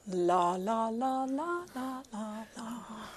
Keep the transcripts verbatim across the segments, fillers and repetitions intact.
La, la, la, la, la, la, la.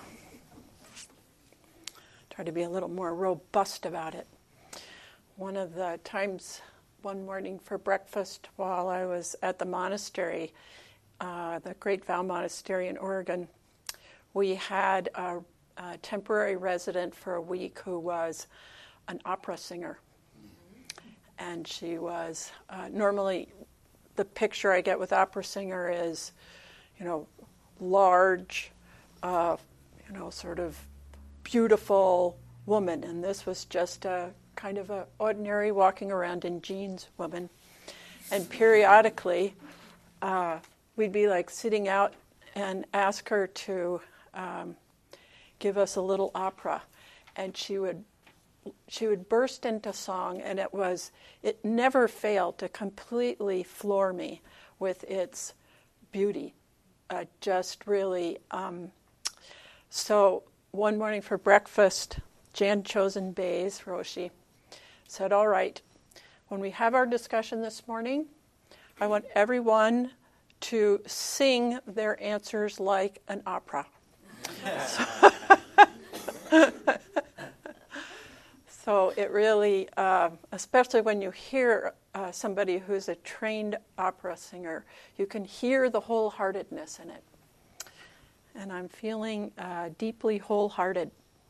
Try to be a little more robust about it. One of the times, one morning for breakfast while I was at the monastery, uh, the Great Vow Monastery in Oregon, we had a, a temporary resident for a week who was an opera singer. And she was, uh, normally the picture I get with opera singer is, you know, large, uh, you know, sort of beautiful woman. And this was just a kind of a ordinary walking around in jeans woman. And periodically, uh, we'd be like sitting out and ask her to um, give us a little opera. And she would she would burst into song, and it was, it never failed to completely floor me with its beauty. Uh, just really, um, so one morning for breakfast, Jan Chosen Bays, Roshi, said, all right, when we have our discussion this morning, I want everyone to sing their answers like an opera. so, So it really, uh, especially when you hear uh, somebody who's a trained opera singer, you can hear the wholeheartedness in it. And I'm feeling uh, deeply wholehearted.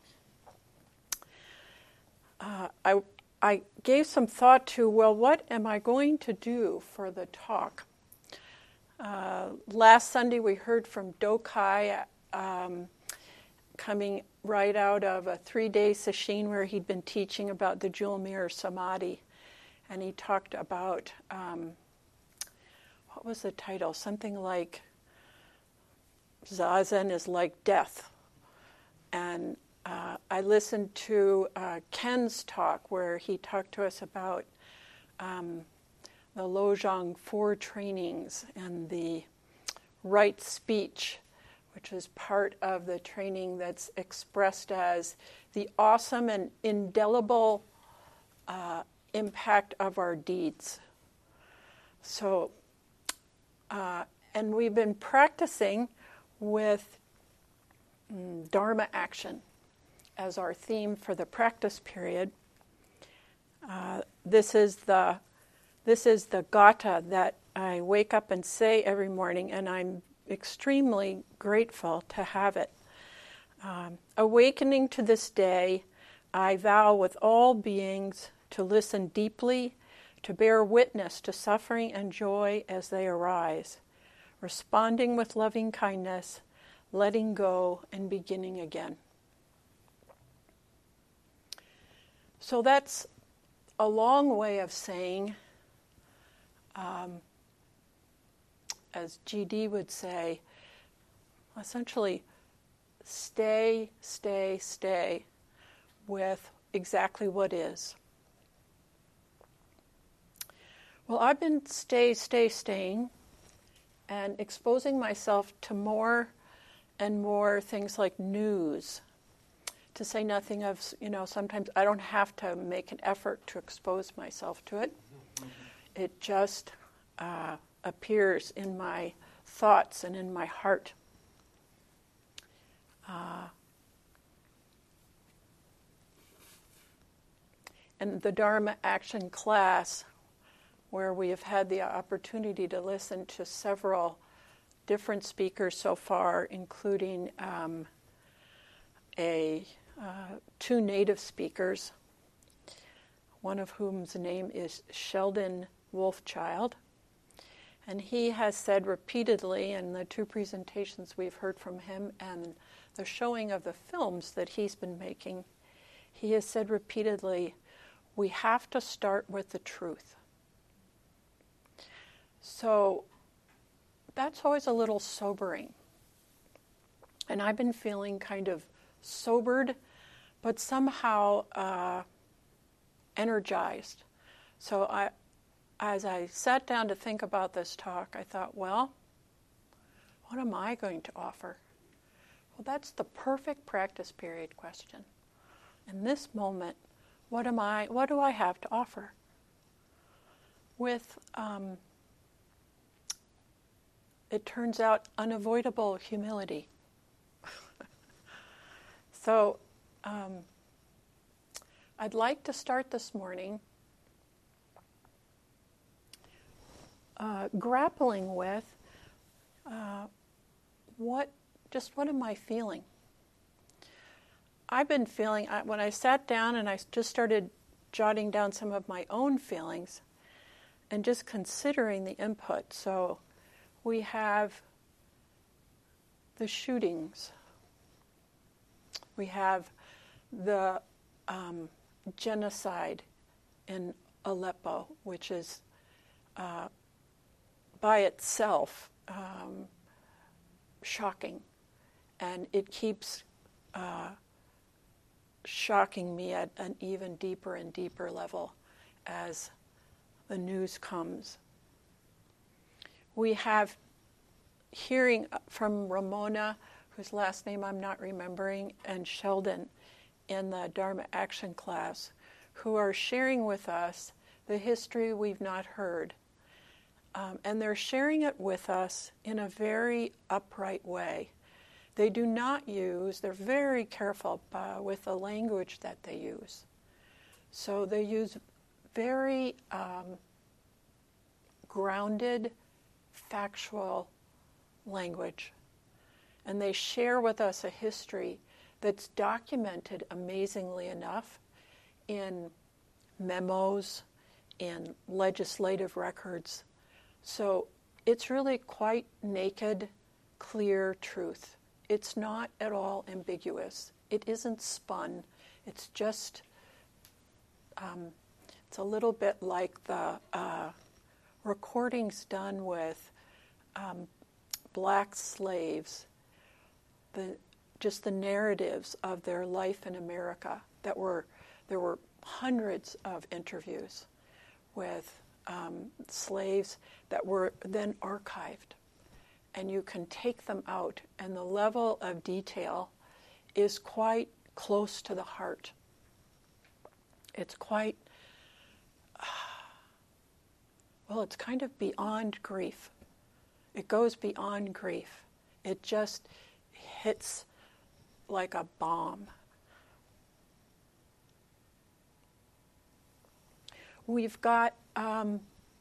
Uh, I, I gave some thought to, well, what am I going to do for the talk? Uh, last Sunday we heard from Dokai, um, coming right out of a three-day sesshin where he'd been teaching about the jewel mirror samadhi. And he talked about, um, what was the title? Something like Zazen is like death. And uh, I listened to uh, Ken's talk where he talked to us about um, the Lojong Four trainings and the right speech, which is part of the training that's expressed as the awesome and indelible uh, impact of our deeds. So, uh, and we've been practicing with mm, Dharma action as our theme for the practice period. Uh, this is the this is the gata that I wake up and say every morning, and I'm extremely grateful to have it. Um, awakening to this day, I vow with all beings to listen deeply, to bear witness to suffering and joy as they arise, responding with loving kindness, letting go, and beginning again. So that's a long way of saying, um, as G D would say, essentially, stay, stay, stay with exactly what is. Well, I've been stay, stay, staying and exposing myself to more and more things like news, to say nothing of, you know, sometimes I don't have to make an effort to expose myself to it. It just uh, appears in my thoughts and in my heart. Uh, and the Dharma Action class, where we have had the opportunity to listen to several different speakers so far, including um, a uh, two native speakers, one of whom's name is Sheldon Wolfchild. And he has said repeatedly in the two presentations we've heard from him and the showing of the films that he's been making, he has said repeatedly, we have to start with the truth. So that's always a little sobering. And I've been feeling kind of sobered, but somehow uh, energized. So I, as I sat down to think about this talk, I thought, well, what am I going to offer? Well, that's the perfect practice period question. In this moment, what am I? What do I have to offer? With um, it turns out, unavoidable humility. So um, I'd like to start this morning uh, grappling with uh, what, just what am I feeling? I've been feeling, I, when I sat down and I just started jotting down some of my own feelings and just considering the input. So we have the shootings. We have the um, genocide in Aleppo, which is uh, by itself um, shocking. And it keeps uh, shocking me at an even deeper and deeper level as the news comes. We have hearing from Ramona, whose last name I'm not remembering, and Sheldon in the Dharma Action class, who are sharing with us the history we've not heard. Um, and they're sharing it with us in a very upright way. They do not use, they're very careful uh, with the language that they use. So they use very um, grounded, factual language. And they share with us a history that's documented amazingly enough in memos, in legislative records. So it's really quite naked, clear truth. It's not at all ambiguous. It isn't spun. It's just, um, it's a little bit like the uh, recordings done with um, black slaves, the just the narratives of their life in America. That were there were hundreds of interviews with um, slaves that were then archived, and you can take them out, and the level of detail is quite close to the heart. It's quite well, it's kind of beyond grief. It goes beyond grief. It just hits like a bomb. We've got um,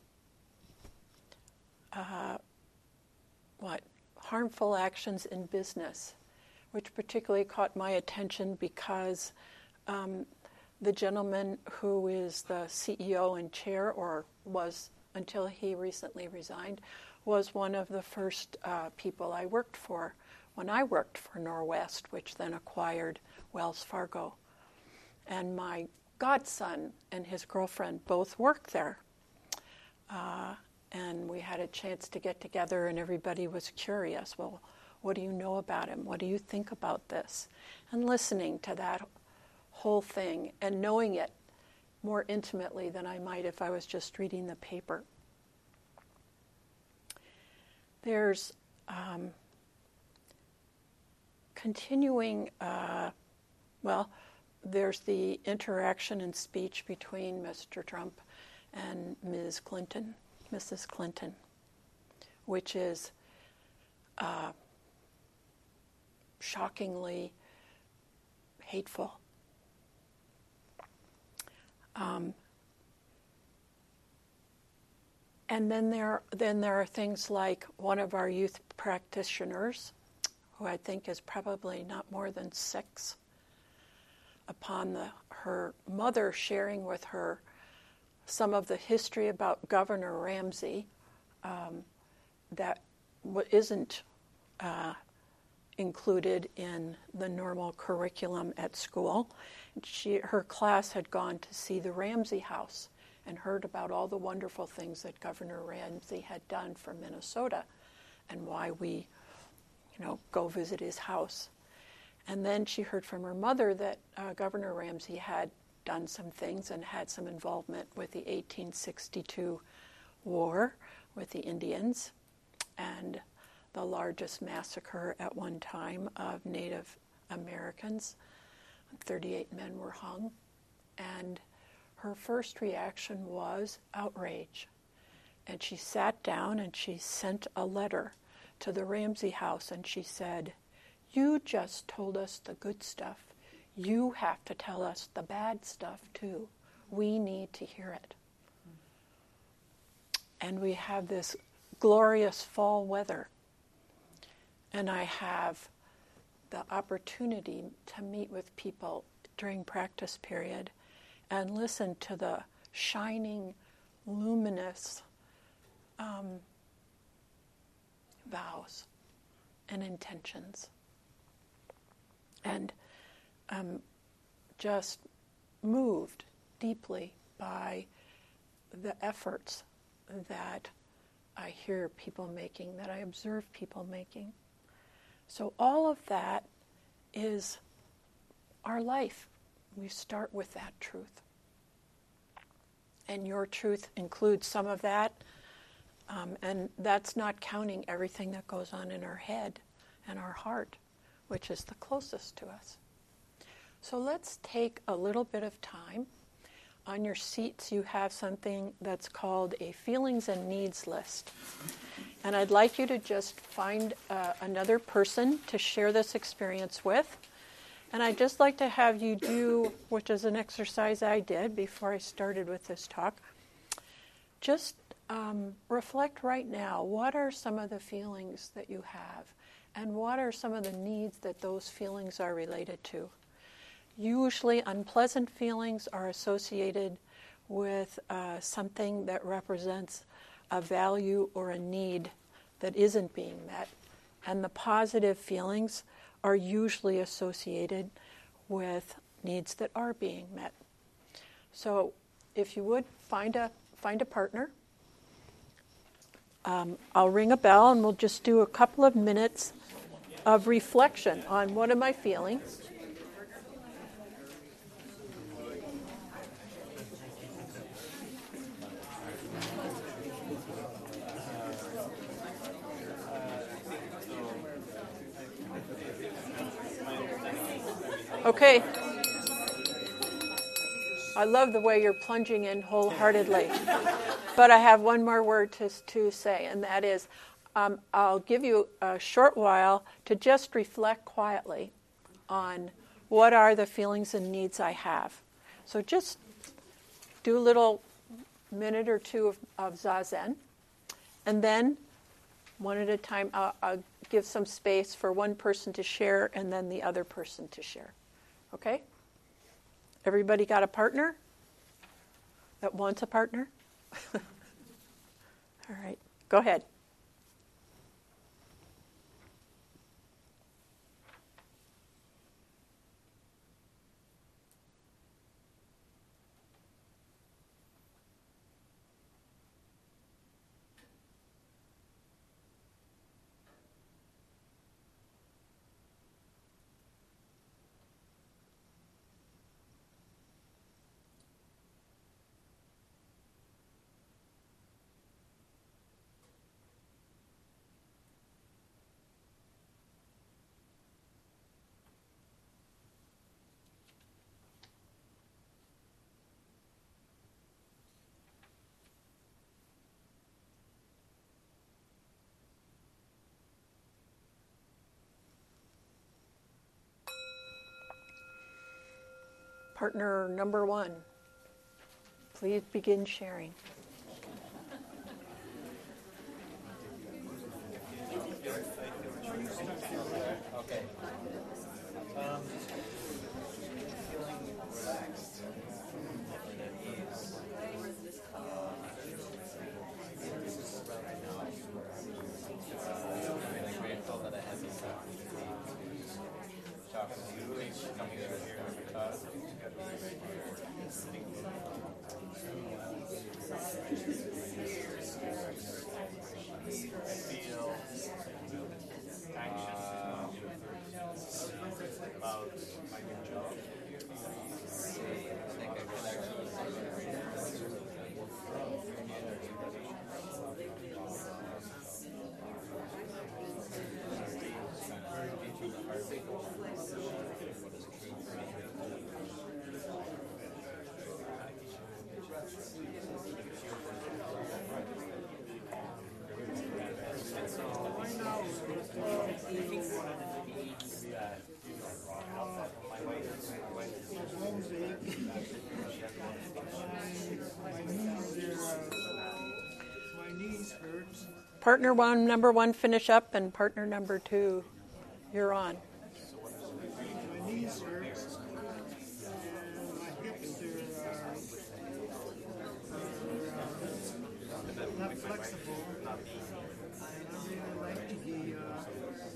uh, what harmful actions in business, which particularly caught my attention because um, the gentleman who is the C E O and chair, or was until he recently resigned, was one of the first uh, people I worked for when I worked for Norwest, which then acquired Wells Fargo. And my godson and his girlfriend both worked there. Uh, and we had a chance to get together, and everybody was curious. Well, what do you know about him? What do you think about this? And listening to that whole thing and knowing it more intimately than I might if I was just reading the paper. There's um, continuing, uh, well, there's the interaction and speech between Mister Trump and Miz Clinton, Missus Clinton, which is uh, shockingly hateful. Um, and then there, then there are things like one of our youth practitioners, who I think is probably not more than six, upon the, her mother sharing with her some of the history about Governor Ramsey um, that w- isn't uh, included in the normal curriculum at school. She, her class had gone to see the Ramsey House and heard about all the wonderful things that Governor Ramsey had done for Minnesota and why we, you know, go visit his house. And then she heard from her mother that uh, Governor Ramsey had done some things and had some involvement with the eighteen sixty-two war with the Indians and the largest massacre at one time of Native Americans. thirty-eight men were hung. And her first reaction was outrage. And she sat down and she sent a letter to the Ramsey house and she said, "You just told us the good stuff. You have to tell us the bad stuff too. We need to hear it." And we have this glorious fall weather. And I have the opportunity to meet with people during practice period and listen to the shining, luminous um, vows and intentions. And um, just moved deeply by the efforts that I hear people making, that I observe people making. So all of that is our life. We start with that truth. And your truth includes some of that, um, and that's not counting everything that goes on in our head and our heart, which is the closest to us. So let's take a little bit of time. On your seats you have something that's called a feelings and needs list. And I'd like you to just find uh, another person to share this experience with. And I'd just like to have you do, which is an exercise I did before I started with this talk, just um, reflect right now, what are some of the feelings that you have? And what are some of the needs that those feelings are related to? Usually unpleasant feelings are associated with uh, something that represents a value or a need that isn't being met. And the positive feelings are usually associated with needs that are being met. So if you would, find a, find a partner. Um, I'll ring a bell and we'll just do a couple of minutes of reflection on what am I feeling. Okay. I love the way you're plunging in wholeheartedly. But I have one more word to, to say, and that is, um, I'll give you a short while to just reflect quietly on what are the feelings and needs I have. So just do a little minute or two of, of Zazen, and then one at a time, I'll, I'll give some space for one person to share and then the other person to share. Okay? Everybody got a partner that wants a partner? All right, go ahead. Partner number one, please begin sharing. Okay. Um, feeling relaxed and at ease. I'm really grateful that I had this opportunity to talk to you, coming over here to talk. I feel anxious uh, about my new job. I think I could actually Partner one, number one, finish up, and partner number two, you're on. My knees hurt, and my hips are, uh, are uh, not flexible, and I really like to be uh,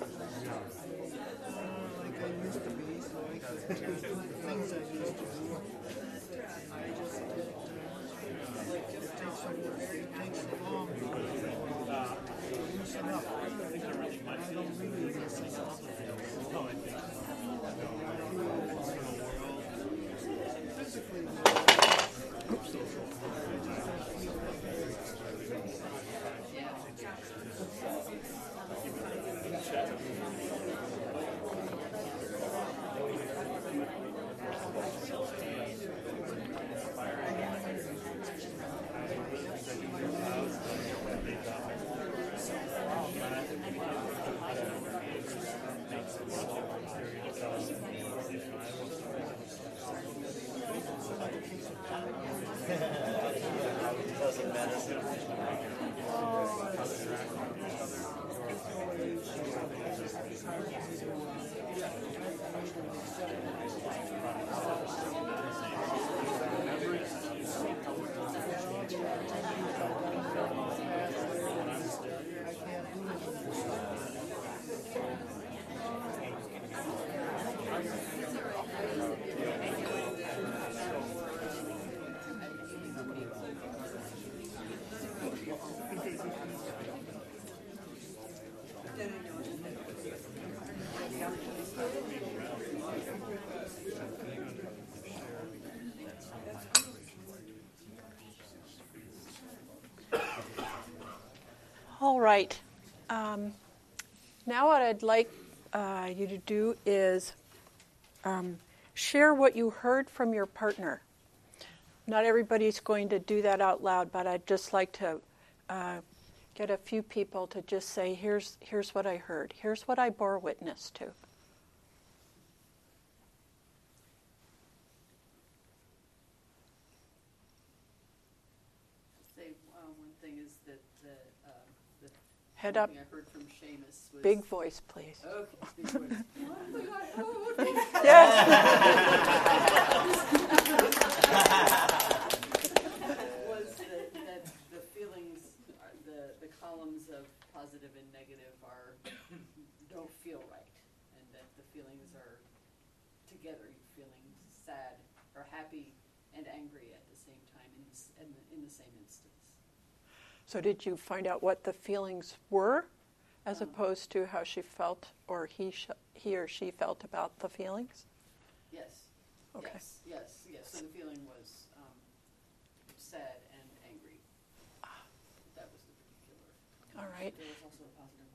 uh, like I used to be, so I can do the things I used to do. I just, uh, it takes so, it takes so long to uh, loosen up. I don't really loosen up. All right. Um, now what I'd like uh, you to do is um, share what you heard from your partner. Not everybody's going to do that out loud, but I'd just like to uh, get a few people to just say, here's, here's what I heard. Here's what I bore witness to. Head up. I heard from Seamus was big voice, please. Okay, big voice. Yes. was that, that the feelings, are, the the columns of positive and negative are don't feel right, and that the feelings are together. You're feeling sad or happy and angry at the same time in this, in the, in the same instance. So did you find out what the feelings were, as Um, opposed to how she felt, or he sh- he or she felt about the feelings? Yes. Okay. Yes, yes, yes. So the feeling was um, sad and angry. That was the particular. All right. There was also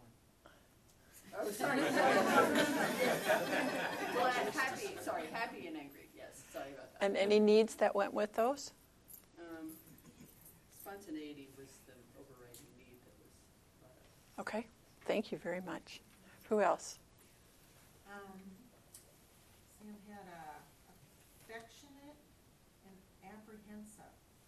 a positive one. Oh, sorry. Well, I'm happy. Sorry, happy and angry. Yes, sorry about that. And any needs that went with those? Um, spontaneity was the overriding need that was brought up. Okay. Thank you very much. Who else? Um, Sam had a affectionate and apprehensive.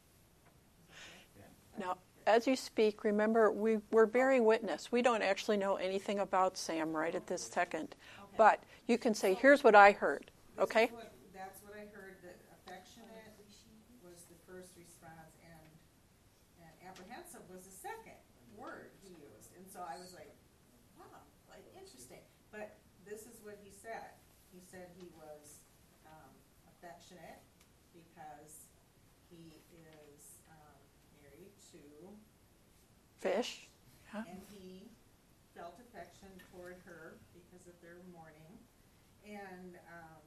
Now, as you speak, remember, we, we're bearing witness. We don't actually know anything about Sam right at this second. Okay. But you can say, here's what I heard, This okay? is what, that's what I heard, that affectionate was the first response, and, and apprehensive was the second word he used. And so I was like, wow, like, interesting. But this is what he said. He said he was um, affectionate because he is um, married to, Fish. Huh? and he felt affection toward her because of their mourning. And um,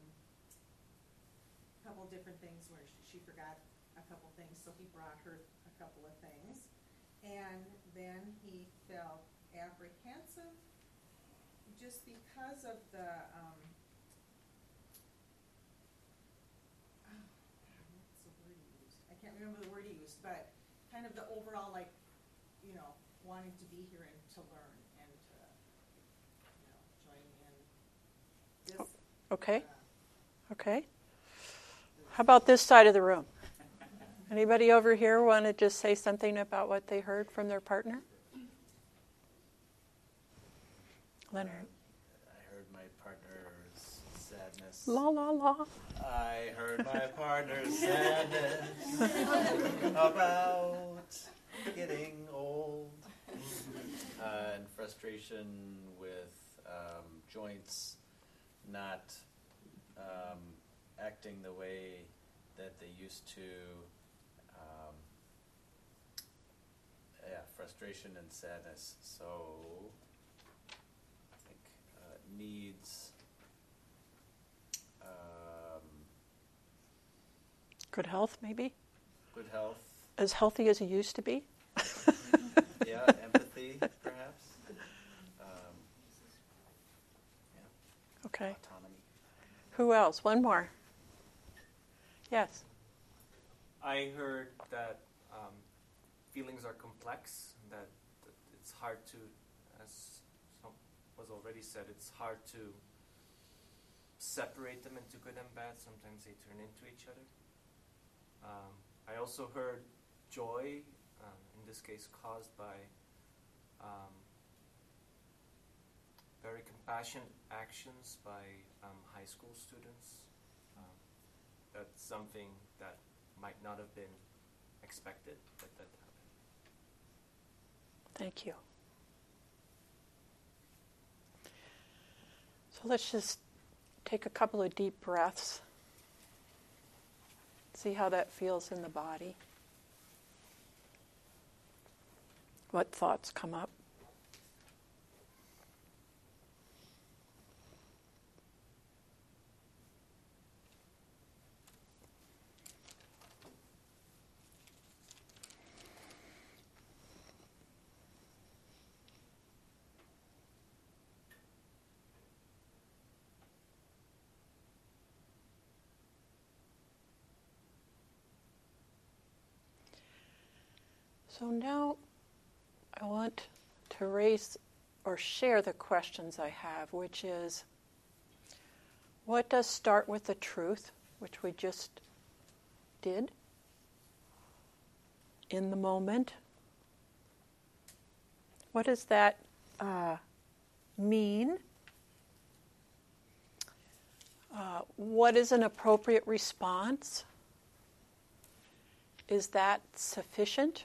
a couple different things where she, she forgot a couple things, so he brought her a couple of things. And then he felt apprehensive just because of the, um, oh, what's the word he used? I can't remember the word he used, but kind of the overall, like, you know, wanting to be here and to learn and to, you know, Okay? Okay? How about this side of the room? Anybody over here want to just say something about what they heard from their partner? Leonard. I heard my partner's sadness. La la la. I heard my partner's sadness about getting old, uh, and frustration with um, joints not um, acting the way that they used to. Um, yeah, frustration and sadness. So I think uh, needs um, Good health, maybe? good health. As healthy as he used to be? Yeah, empathy, perhaps. Um, yeah, Okay. autonomy. Who else? One more. Yes. I heard that um, feelings are complex, that, that it's hard to, as some was already said, it's hard to separate them into good and bad. Sometimes they turn into each other. Um, I also heard joy, um, in this case caused by um, very compassionate actions by um, high school students. Um, that's something that might not have been expected, but that happened. Thank you. So let's just take a couple of deep breaths. See how that feels in the body. What thoughts come up? So now I want to raise or share the questions I have, which is, what does start with the truth, which we just did, in the moment? What does that uh, mean? Uh, what is an appropriate response? Is that sufficient?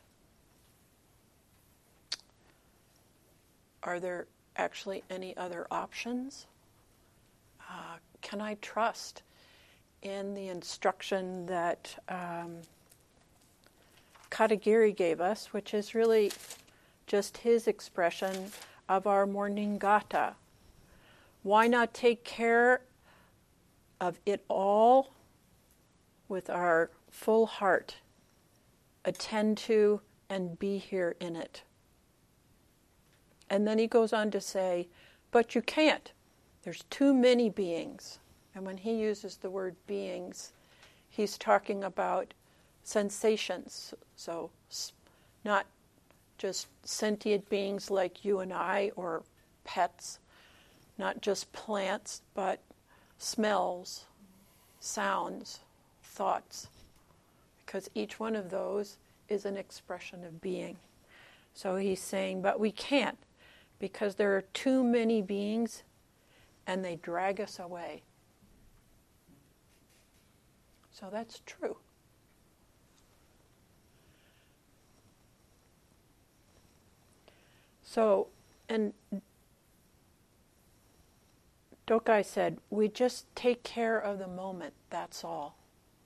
Are there actually any other options? Uh, can I trust in the instruction that um, Katagiri gave us, which is really just his expression of our morning gata? Why not take care of it all with our full heart, attend to and be here in it? And then he goes on to say, but you can't. There's too many beings. And when he uses the word beings, he's talking about sensations. So not just sentient beings like you and I or pets, not just plants, but smells, sounds, thoughts. Because each one of those is an expression of being. So he's saying, but we can't, because there are too many beings and they drag us away. So that's true. So, and Dokai said, we just take care of the moment, that's all.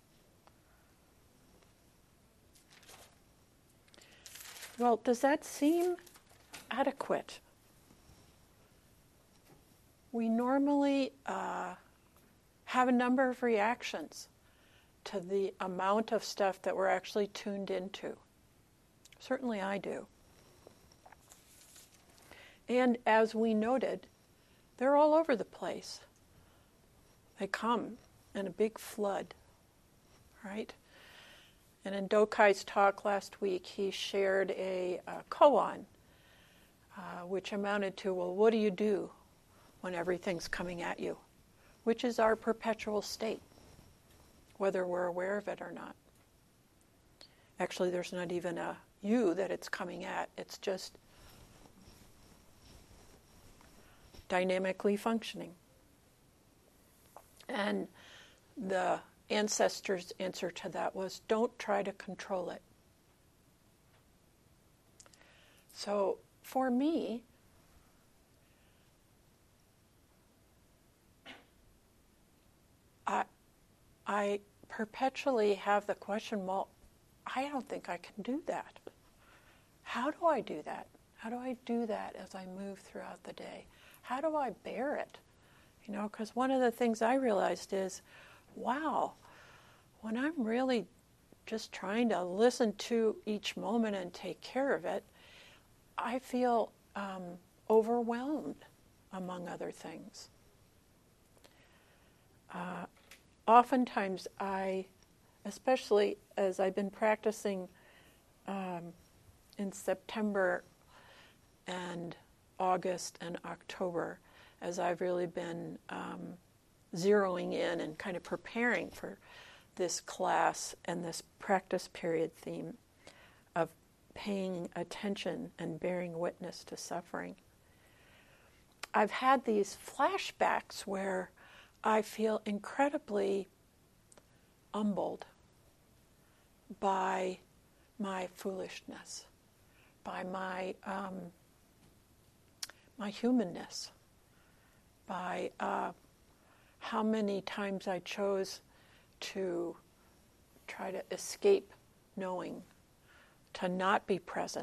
Well, does that seem adequate? We normally uh, have a number of reactions to the amount of stuff that we're actually tuned into. Certainly I do. And as we noted, they're all over the place. They come in a big flood, right? And in Dokai's talk last week, he shared a, a koan, uh, which amounted to, well, what do you do when everything's coming at you? which is our perpetual state, whether we're aware of it or not. Actually, there's not even a you that it's coming at. It's just dynamically functioning. And the ancestors' answer to that was, don't try to control it. So for me, I, I perpetually have the question, well, I don't think I can do that. How do I do that? How do I do that as I move throughout the day? How do I bear it? You know, because one of the things I realized is, wow, when I'm really just trying to listen to each moment and take care of it, I feel um, overwhelmed, among other things. Uh, oftentimes I, especially as I've been practicing um, in September and August and October, as I've really been um, zeroing in and kind of preparing for this class and this practice period theme of paying attention and bearing witness to suffering. I've had these flashbacks where I feel incredibly humbled by my foolishness, by my um, my humanness, by uh, how many times I chose to try to escape knowing, to not be present,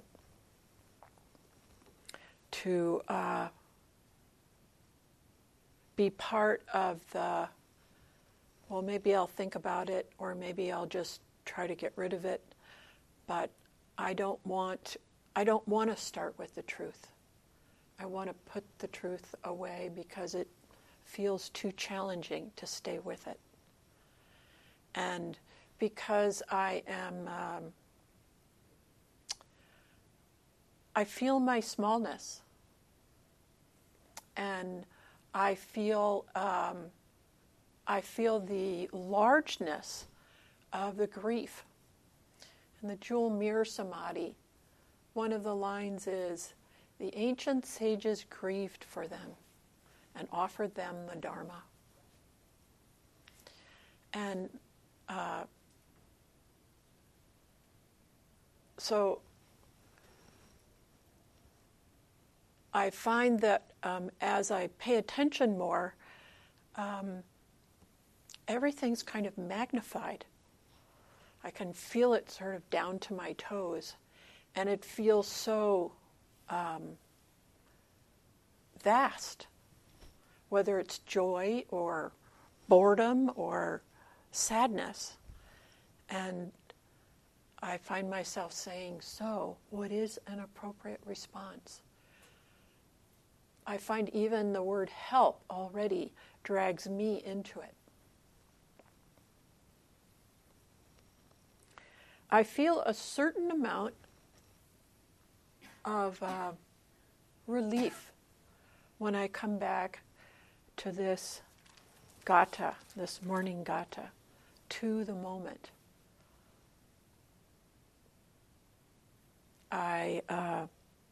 to uh, be part of the, well, maybe I'll think about it, or maybe I'll just try to get rid of it, but I don't want, I don't want to start with the truth. I want to put the truth away because it feels too challenging to stay with it. And because I am, um, I feel my smallness, and I feel, um, I feel the largeness of the grief. In the Jewel Mirror Samadhi, one of the lines is, the ancient sages grieved for them and offered them the Dharma. And uh, so I find that um, as I pay attention more, um, everything's kind of magnified. I can feel it sort of down to my toes, and it feels so um, vast, whether it's joy or boredom or sadness. And I find myself saying, so, what is an appropriate response? I find even the word help already drags me into it. I feel a certain amount of uh, relief when I come back to this gata, this morning gata, to the moment. I, uh,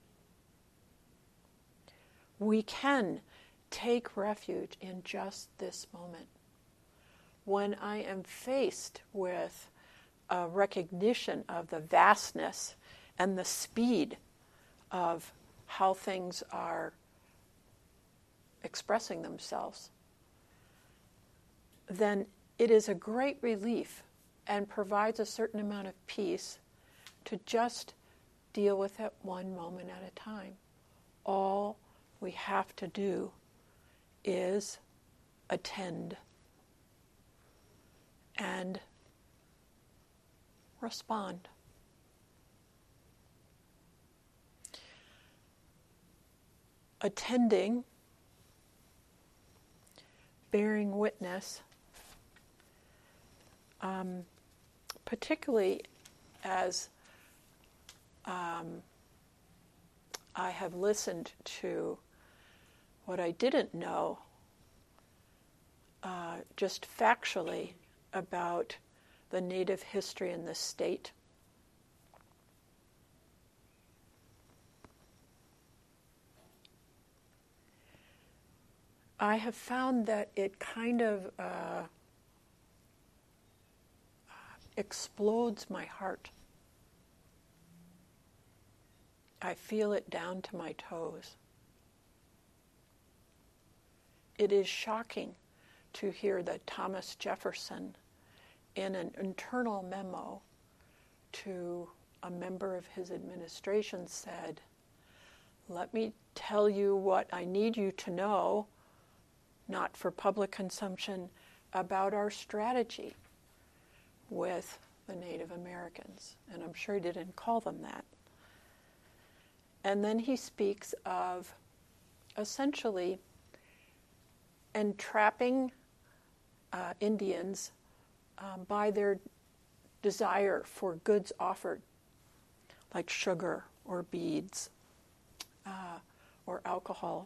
we can take refuge in just this moment. When I am faced with a recognition of the vastness and the speed of how things are expressing themselves, then it is a great relief and provides a certain amount of peace to just deal with it one moment at a time. All we have to do is attend and respond. Attending, bearing witness, um, particularly as um, I have listened to what I didn't know uh, just factually about the Native history in this state. I have found that it kind of uh, explodes my heart. I feel it down to my toes. It is shocking to hear that Thomas Jefferson, in an internal memo to a member of his administration, said, "Let me tell you what I need you to know, not for public consumption, about our strategy with the Native Americans." And I'm sure he didn't call them that. And then he speaks of essentially entrapping uh, Indians uh, by their desire for goods offered, like sugar or beads uh, or alcohol,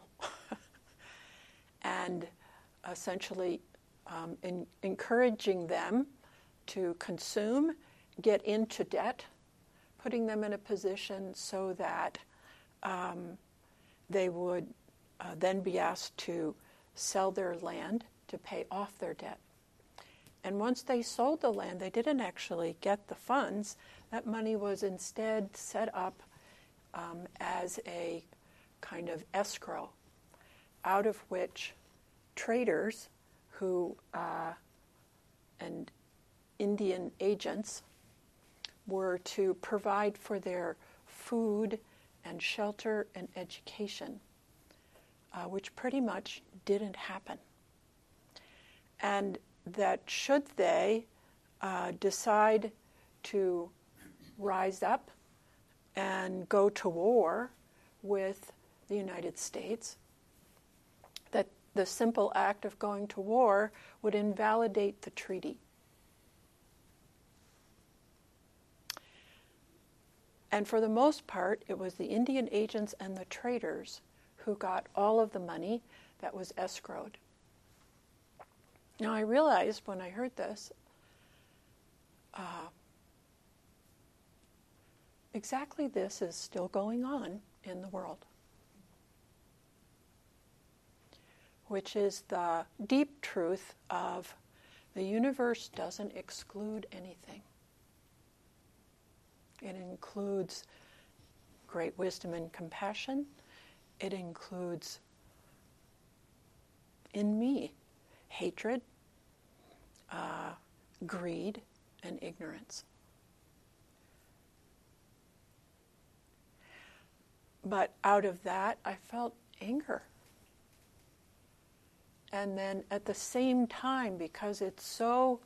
and essentially um, in, encouraging them to consume, get into debt, putting them in a position so that um, they would uh, then be asked to sell their land to pay off their debt. And once they sold the land, they didn't actually get the funds. That money was instead set up um, as a kind of escrow, out of which traders who uh, and Indian agents were to provide for their food and shelter and education, uh, which pretty much didn't happen. And that should they uh, decide to rise up and go to war with the United States, that the simple act of going to war would invalidate the treaty. And for the most part, it was the Indian agents and the traders who got all of the money that was escrowed. Now, I realized when I heard this, uh, exactly this is still going on in the world, which is the deep truth of the universe doesn't exclude anything. It includes great wisdom and compassion. It includes, in me, hatred, uh, greed, and ignorance. But out of that, I felt anger. And then at the same time, because it's so,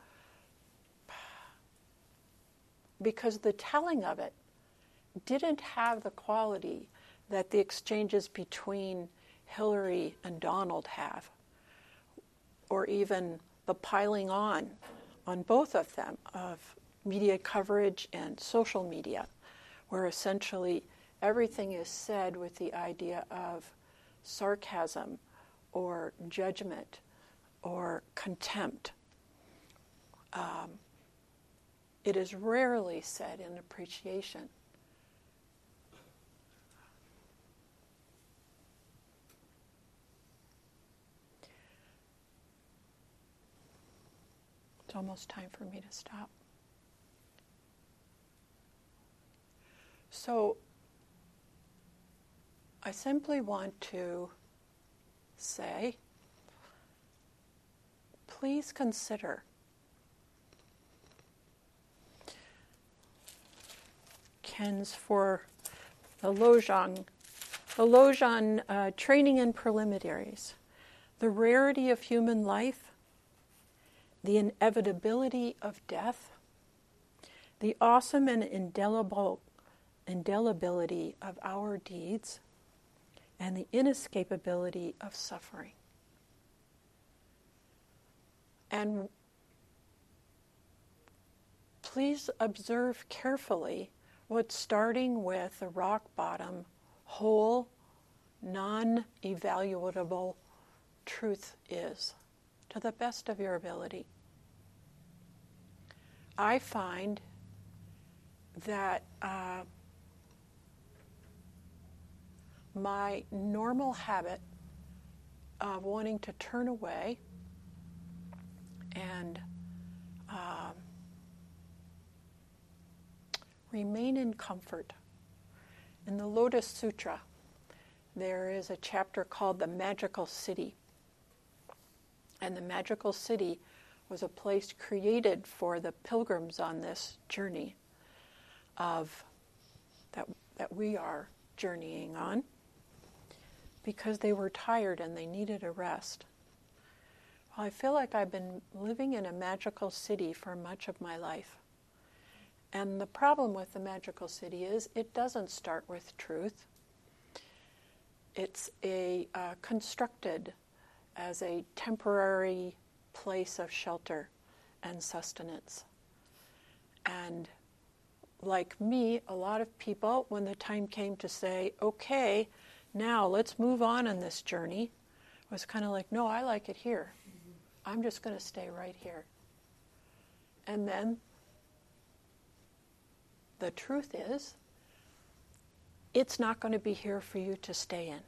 because the telling of it didn't have the quality that the exchanges between Hillary and Donald have, or even the piling on on both of them of media coverage and social media, where essentially everything is said with the idea of sarcasm or judgment or contempt. Um, it is rarely said in appreciation. It's almost time for me to stop. So I simply want to say, please consider Ken's for the Lojong, the Lojong uh, training and preliminaries, the rarity of human life, the inevitability of death, the awesome and indelible indelibility of our deeds, and the inescapability of suffering. And please observe carefully what starting with the rock bottom, whole, non-evaluable truth is to the best of your ability. I find that uh, my normal habit of wanting to turn away and um, remain in comfort. In the Lotus Sutra, there is a chapter called the Magical City. And the Magical City was a place created for the pilgrims on this journey of that that we are journeying on, because they were tired and they needed a rest. Well, I feel like I've been living in a magical city for much of my life. And the problem with the magical city is it doesn't start with truth. It's a uh, constructed as a temporary place of shelter and sustenance. And like me, a lot of people, when the time came to say, okay, now let's move on in this journey, was kind of like, no, I like it here. Mm-hmm. I'm just going to stay right here. And then the truth is, it's not going to be here for you to stay in.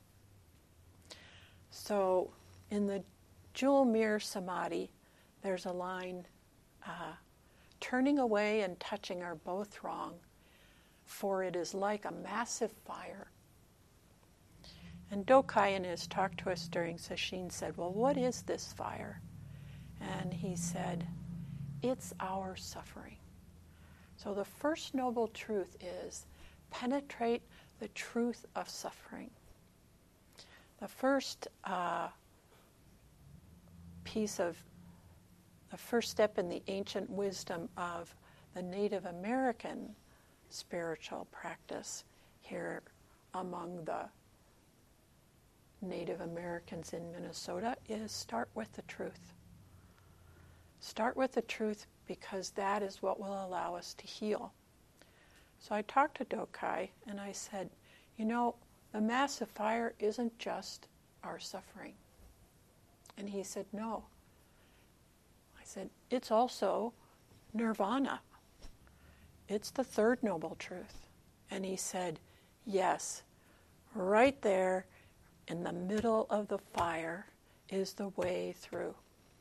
So in the Jewel Mirror Samadhi, there's a line, uh, turning away and touching are both wrong, for it is like a massive fire. And Dokai, in his talk to us during Sesshin, said, well, what is this fire? And he said, it's our suffering. So the first noble truth is penetrate the truth of suffering. The first uh, piece of, the first step in the ancient wisdom of the Native American spiritual practice here among the Native Americans in Minnesota is start with the truth. Start with the truth because that is what will allow us to heal. So I talked to Dokai and I said, you know, the massive fire isn't just our suffering. And he said, no. I said, it's also nirvana. It's the third noble truth. And he said, yes, right there in the middle of the fire is the way through.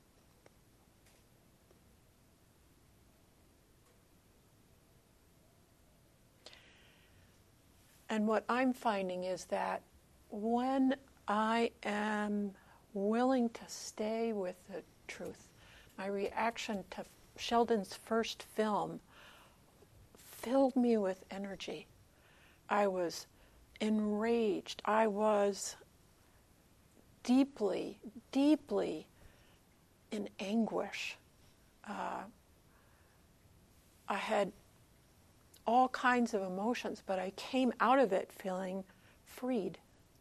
And what I'm finding is that when I am willing to stay with the truth, my reaction to Sheldon's first film filled me with energy. I was enraged. I was deeply, deeply in anguish. Uh, I had all kinds of emotions, but I came out of it feeling freed.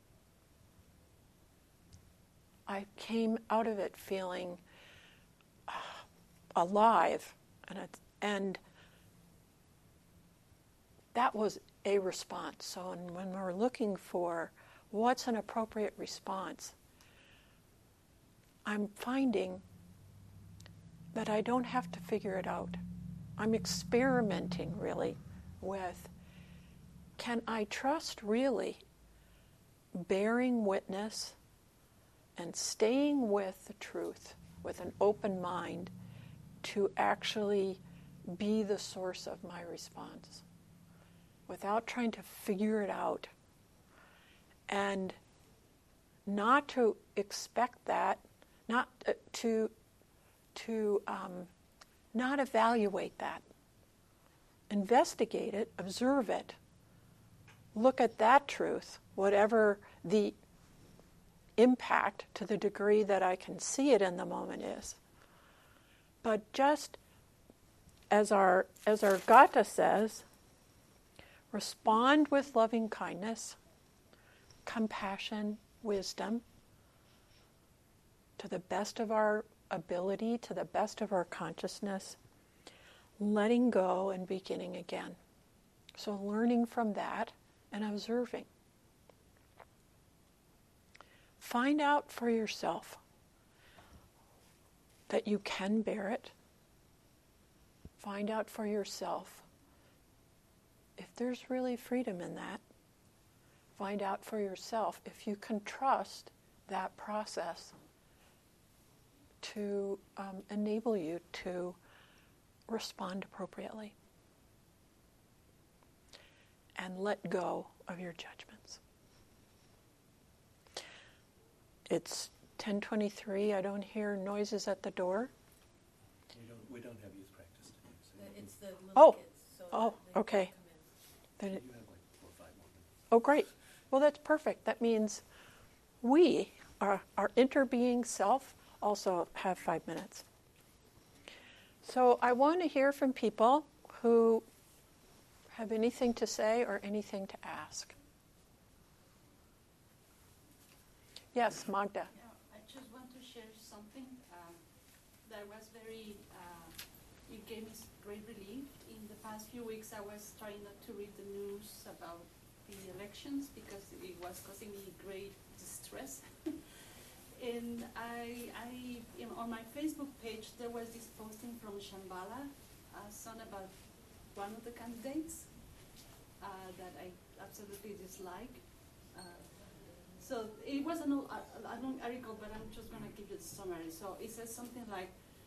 I came out of it feeling uh, alive, and it, and that was a response. So when we're looking for what's an appropriate response, I'm finding that I don't have to figure it out. I'm experimenting really with, can I trust really bearing witness and staying with the truth with an open mind to actually be the source of my response without trying to figure it out, and not to expect that, not uh, to to um, not evaluate that. Investigate it, observe it, look at that truth, whatever the impact to the degree that I can see it in the moment is. But just as our as our Gata says, respond with loving kindness, compassion, wisdom, to the best of our ability, to the best of our consciousness, letting go and beginning again. So learning from that and observing. Find out for yourself, that you can bear it. Find out for yourself if there's really freedom in that. Find out for yourself if you can trust that process to um, enable you to respond appropriately. And let go of your judgments. It's ten twenty-three. I don't hear noises at the door. We don't, we don't have youth practice today. So The- It's the little Oh. kids, so Oh, they okay. come in. Then it- you have like four or five more minutes. oh, great. Well, that's perfect. That means we, our, our interbeing self, also have five minutes. So I want to hear from people who have anything to say or anything to ask. Yes, Magda. Yeah, I just want to share something um, that was very, uh, it gave me great relief. In the past few weeks, I was trying not to read the news about the elections because it was causing me great distress. And I, I, you know, on my Facebook page, there was this posting from Shambhala, a son about one of the candidates uh, that I absolutely dislike. Uh, So it was an, a, a long article, but I'm just going to give you the summary. So it says something like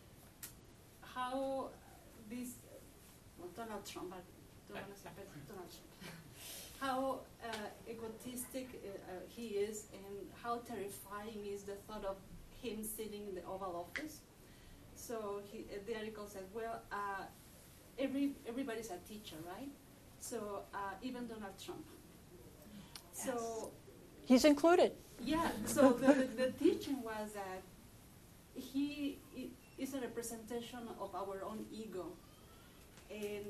how this, well, Donald Trump, I don't want to say, but Donald Trump, how uh, egotistic uh, uh, he is and how terrifying is the thought of him sitting in the Oval Office. So he, uh, the article says, well, uh, every everybody's a teacher, right? So uh, even Donald Trump. Yes. So. He's included. Yeah, so the, the, the teaching was that he i- is a representation of our own ego. And,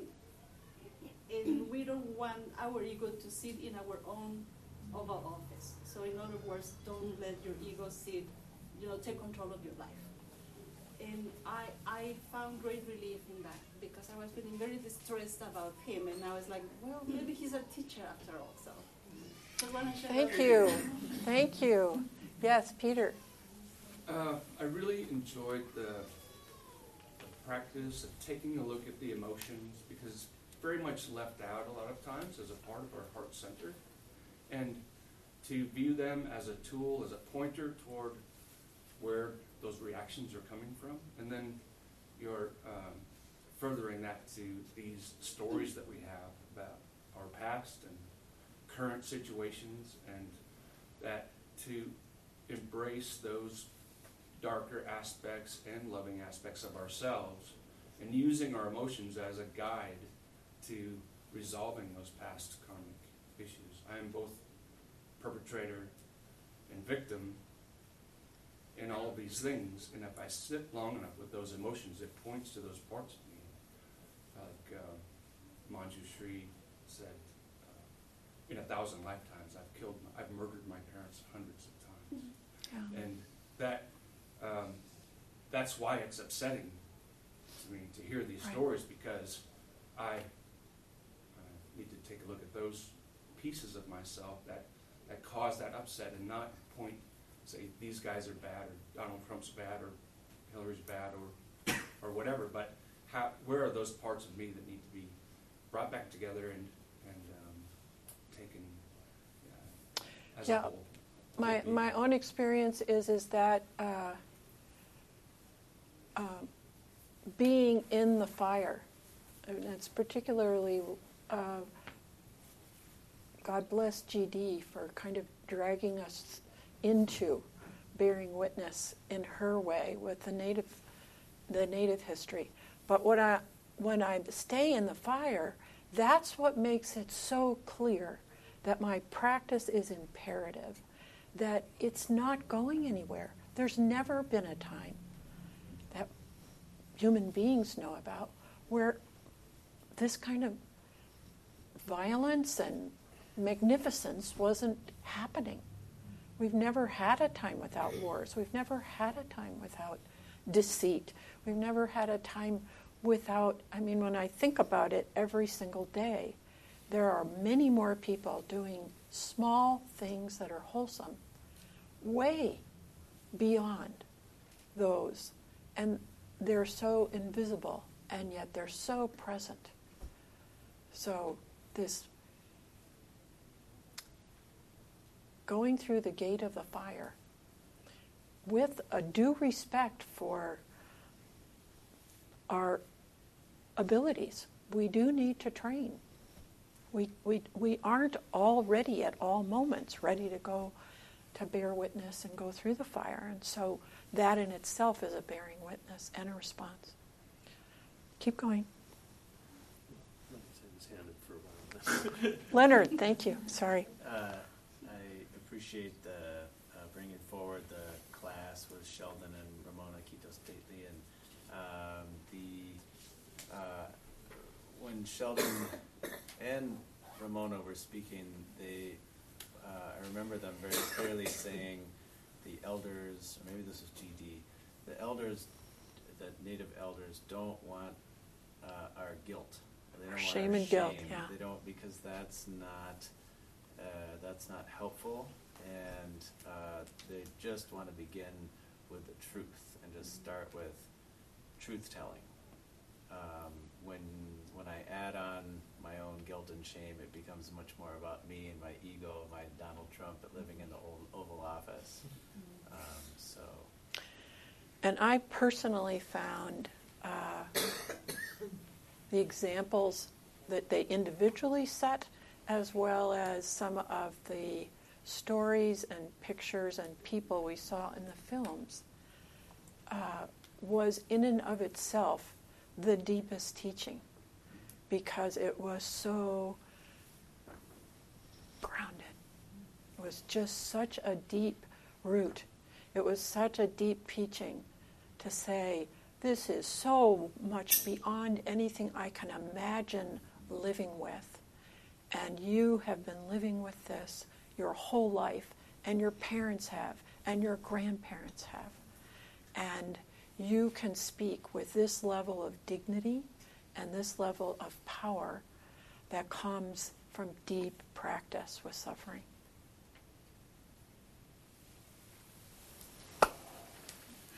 and we don't want our ego to sit in our own Oval Office. So in other words, don't let your ego sit, you know, take control of your life. And I, I found great relief in that because I was feeling very distressed about him. And I was like, well, maybe he's a teacher after all, so. Thank you. Thank you. Yes, Peter. Uh, I really enjoyed the, the practice of taking a look at the emotions because it's very much left out a lot of times as a part of our heart center. And to view them as a tool, as a pointer toward where those reactions are coming from. And then you're um, furthering that to these stories that we have about our past and current situations, and that to embrace those darker aspects and loving aspects of ourselves and using our emotions as a guide to resolving those past karmic issues. I am both perpetrator and victim in all of these things, and if I sit long enough with those emotions, it points to those parts of me. Like uh, Manjushri said, in a thousand lifetimes, I've killed, my, I've murdered my parents hundreds of times, Yeah. and that um, that's why it's upsetting to me to hear these Right. stories because I uh, need to take a look at those pieces of myself that that cause that upset, and not point, say these guys are bad, or Donald Trump's bad, or Hillary's bad, or or whatever. But how, where are those parts of me that need to be brought back together and and um, taken uh, as Yeah. a whole? My my own experience is is that uh, uh, being in the fire, and it's particularly uh, God bless G D for kind of dragging us into bearing witness in her way with the native the native history. But when I when I stay in the fire, that's what makes it so clear that my practice is imperative, that it's not going anywhere. There's never been a time that human beings know about where this kind of violence and magnificence wasn't happening. We've never had a time without wars. We've never had a time without deceit. We've never had a time without, I mean, when I think about it every single day, there are many more people doing small things that are wholesome, way beyond those And they're so invisible, and yet they're so present. So this going through the gate of the fire with a due respect for our abilities. We do need to train. We, we, we aren't all ready at all moments, ready to go to bear witness and go through the fire. And so that in itself is a bearing witness and a response. Keep going. His hand up for a while. Leonard, thank you. Sorry. Uh, I appreciate the uh, bringing forward the class with Sheldon and Ramona Quito Stately, and um, the uh, when Sheldon and Ramona were speaking, they uh, I remember them very clearly saying the elders, or maybe this was G D, the elders, the Native elders don't want uh, our guilt. They don't Our want shame our and guilt, shame. yeah. They don't, because that's not uh, that's not helpful, and uh, they just want to begin with the truth and just start with truth telling. Um, when when I add on my own guilt and shame, it becomes much more about me and my ego, my Donald Trump living in the old Oval Office. Um, so, And I personally found uh, the examples that they individually set, as well as some of the stories and pictures and people we saw in the films, uh, was in and of itself the deepest teaching, because it was so grounded. It was just such a deep root. It was such a deep teaching to say, this is so much beyond anything I can imagine living with. And you have been living with this your whole life, and your parents have, and your grandparents have. And you can speak with this level of dignity and this level of power that comes from deep practice with suffering.